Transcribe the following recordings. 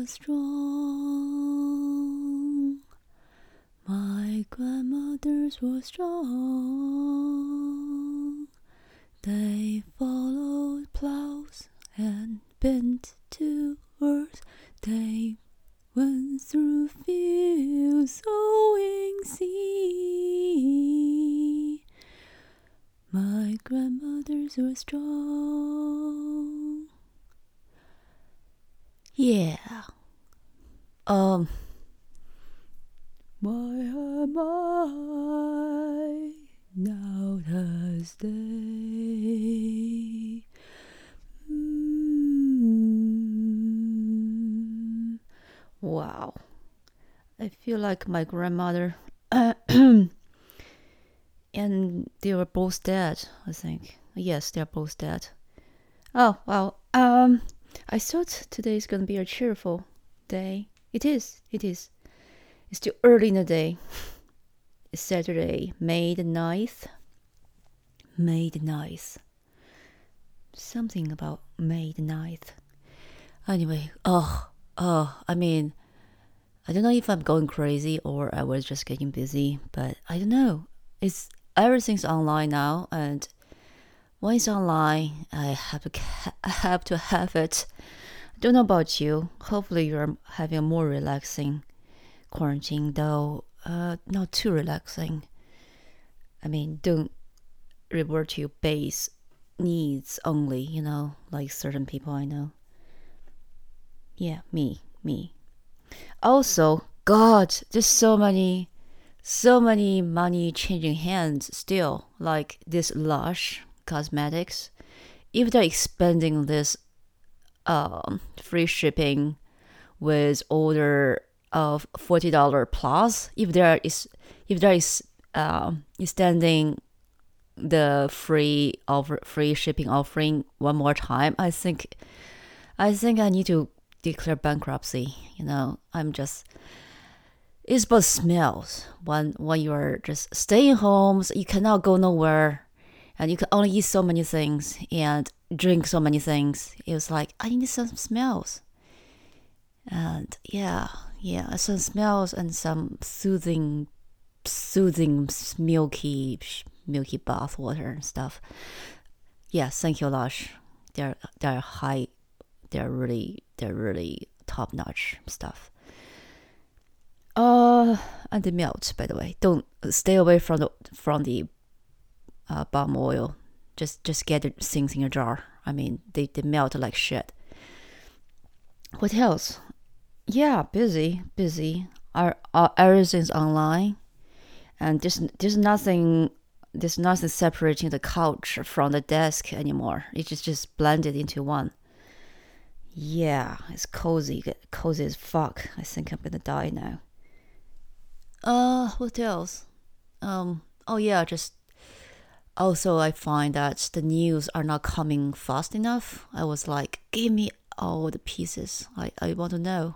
was strong. My grandmothers were strong. They followed plows and bent to earth. They went through fields sowing seed. My grandmothers were strong. Yeah. Why am I now Thursday? Wow. I feel like my grandmother and they were both dead, I think. Yes, they're both dead. Oh, wow. I thought today is going to be a cheerful day. It is. It's still early in the day. It's Saturday, May the 9th. Something about May the 9th. Anyway, I don't know if I'm going crazy or I was just getting busy, but I don't know. Everything's online now, and when it's online, I have to have it. I don't know about you. Hopefully you're having a more relaxing quarantine, though not too relaxing. Don't revert to your base needs only, like certain people I know. Yeah, me. Also, God, there's so many money changing hands still, like this Lush Cosmetics. If they're expanding this free shipping with order of $40 plus, if there is extending the free shipping offering one more time, I think I need to declare bankruptcy. It's about smells. When you are just staying home, so you cannot go nowhere, and you can only eat so many things and drink so many things. It was like, I need some smells. And yeah, some smells and some soothing milky bath water and stuff. Yeah, thank you, Lush. They're high. They're really top notch stuff. And they melt, by the way. Don't stay away from the palm oil. Just get the things in a jar. They melt like shit. What else? Yeah, busy. Everything's online, and there's nothing separating the couch from the desk anymore. It's just blended into one. Yeah, it's cozy as fuck. I think I'm gonna die now. What else? Just also I find that the news are not coming fast enough. I was like, give me all the pieces. I want to know.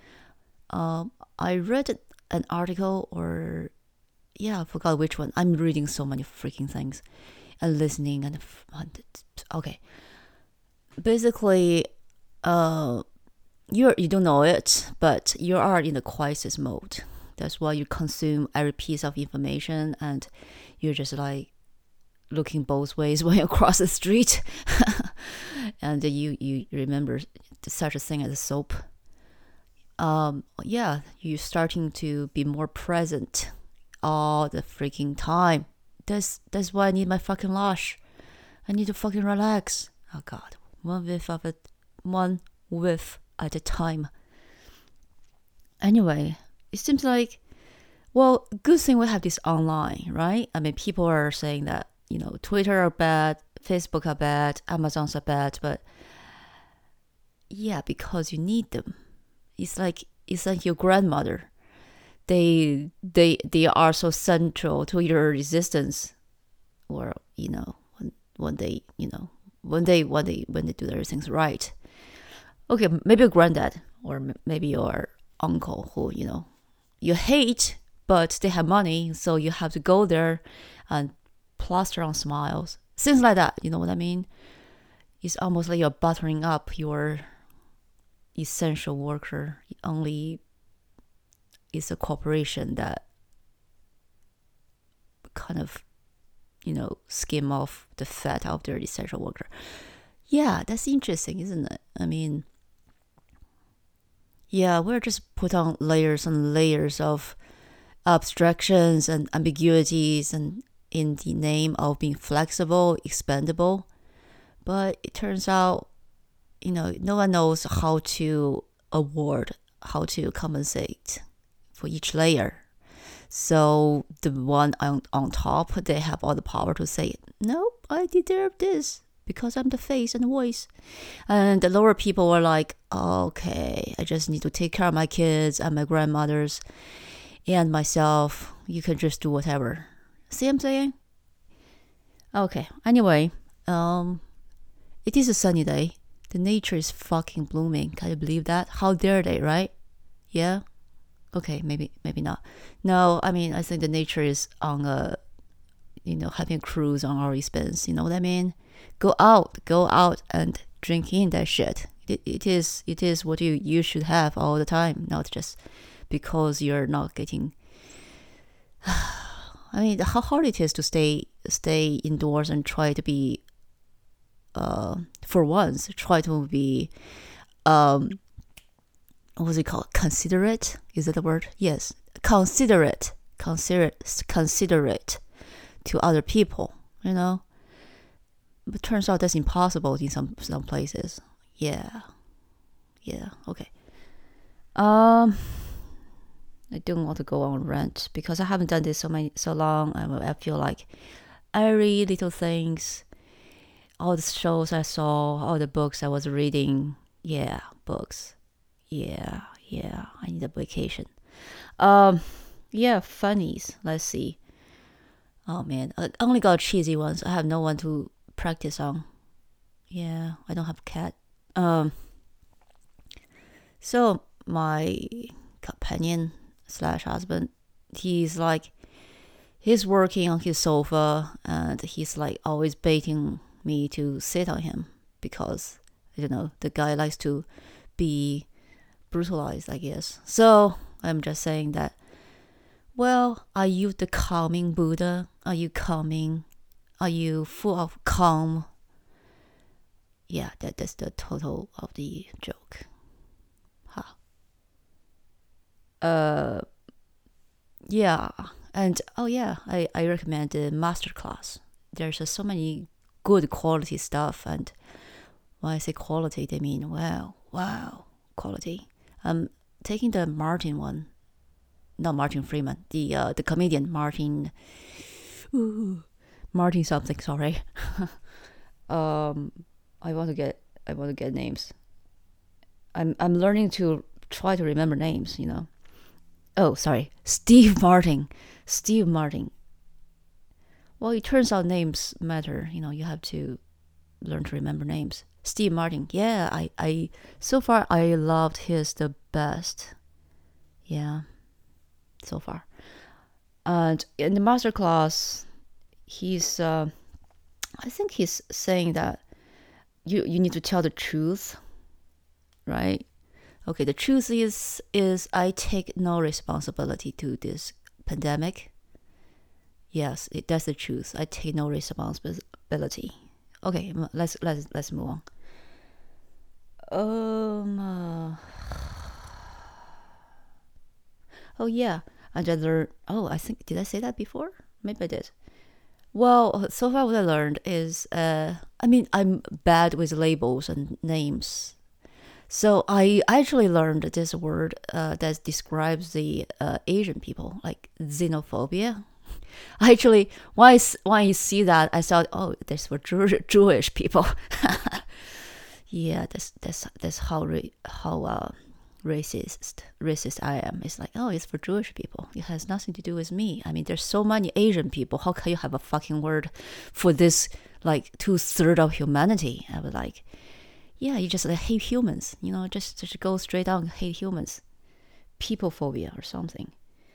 I read an article, or I forgot which one. I'm reading so many freaking things and listening and okay. Basically, you don't know it, but you are in the crisis mode. That's why you consume every piece of information, and you're just like looking both ways when you cross the street. And you remember such a thing as soap. You're starting to be more present all the freaking time. That's why I need my fucking Lush. I need to fucking relax. Oh God, one whiff at a time. Anyway, it seems like, well, good thing we have this online, right? People are saying that, Twitter are bad, Facebook are bad, Amazon's are bad, but yeah, because you need them. It's like your grandmother. They are so central to your existence, or when they do their things right. Okay, maybe your granddad, or maybe your uncle who you hate, but they have money, so you have to go there and plaster on smiles, things like that. You know what I mean? It's almost like you're buttering up your essential worker. Only it's a corporation that kind of, skim off the fat of their essential worker. Yeah, that's interesting, isn't it? I mean, yeah, we're just put on layers and layers of abstractions and ambiguities and in the name of being flexible, expandable. But it turns out, no one knows how to award, how to compensate for each layer. So the one on top, they have all the power to say, no, I deserve this because I'm the face and the voice. And the lower people were like, okay, I just need to take care of my kids and my grandmothers and myself. You can just do whatever. See what I'm saying? Okay, anyway, it is a sunny day. The nature is fucking blooming. Can you believe that? How dare they, right? Yeah? Okay, maybe not. No, I mean, I think the nature is on having a cruise on our expense. You know what I mean? Go out and drink in that shit. It is what you should have all the time, not just because you're not getting. I mean, how hard it is to stay indoors and try to be, for once, try to be, what was it called? Considerate? Is that the word? Yes, considerate to other people. But turns out that's impossible in some places. Yeah. Okay. I don't want to go on rant because I haven't done this so long. I feel like every little things, all the shows I saw, all the books I was reading. Yeah, books. Yeah. I need a vacation. Yeah, funnies. Let's see. Oh man, I only got cheesy ones. I have no one to practice on. Yeah, I don't have a cat. So my companion / husband, he's working on his sofa and he's like always baiting me to sit on him because the guy likes to be brutalized, I guess. So I'm just saying that, well, are you the calming Buddha? Are you calming? Are you full of calm? Yeah, that's the total of the joke. Yeah, and I recommend the masterclass. There's so many good quality stuff, and when I say quality, they mean wow, quality. I'm taking the Martin one, not Martin Freeman, the comedian Martin something. Sorry. I want to get names. I'm learning to try to remember names. Oh, sorry, Steve Martin. Well, it turns out names matter. You have to learn to remember names. Steve Martin. Yeah, I so far I loved his the best. Yeah, so far. And in the masterclass, he's I think he's saying that you need to tell the truth, right? Okay, the truth is I take no responsibility to this pandemic. Yes, that's the truth. I take no responsibility. Okay, let's move on. Oh yeah, and I learned. Oh, I think did I say that before? Maybe I did. Well, so far what I learned is, I'm bad with labels and names. So I actually learned this word that describes the Asian people, like xenophobia. Actually, when I see that, I thought, oh, that's for Jewish people. Yeah, that's how racist I am. It's like, oh, it's for Jewish people. It has nothing to do with me. I mean, there's so many Asian people. How can you have a fucking word for this, like 2/3 of humanity? I was like, yeah, you just hate humans. Just go straight on, hate humans. People phobia or something.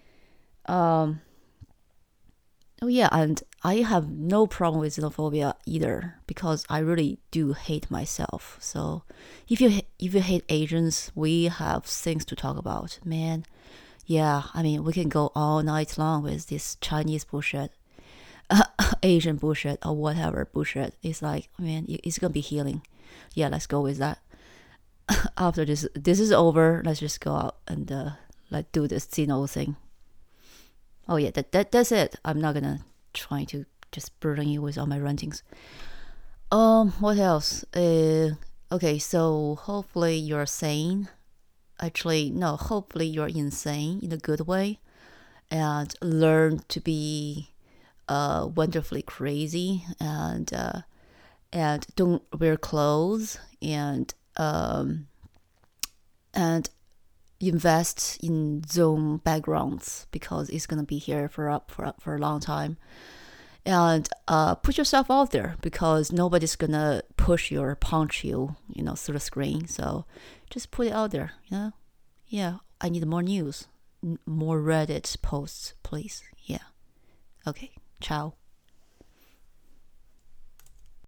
Oh yeah, and I have no problem with xenophobia either because I really do hate myself. So if you if you hate Asians, we have things to talk about, man. Yeah, I mean, we can go all night long with this Chinese bullshit, Asian bullshit, or whatever bullshit. It's like, man, it's gonna be healing. Yeah, let's go with that. After this is over, let's just go out and like do this Zeno thing. Oh yeah, that's it. I'm not gonna try to just burden you with all my rantings. What else? Okay, so hopefully you're sane. Actually, no, hopefully you're insane in a good way, and learn to be wonderfully crazy, and don't wear clothes, and invest in Zoom backgrounds because it's gonna be here for a long time. And put yourself out there because nobody's gonna push you or punch you, through the screen. So just put it out there. Yeah. I need more news, more Reddit posts, please. Yeah. Okay. Ciao.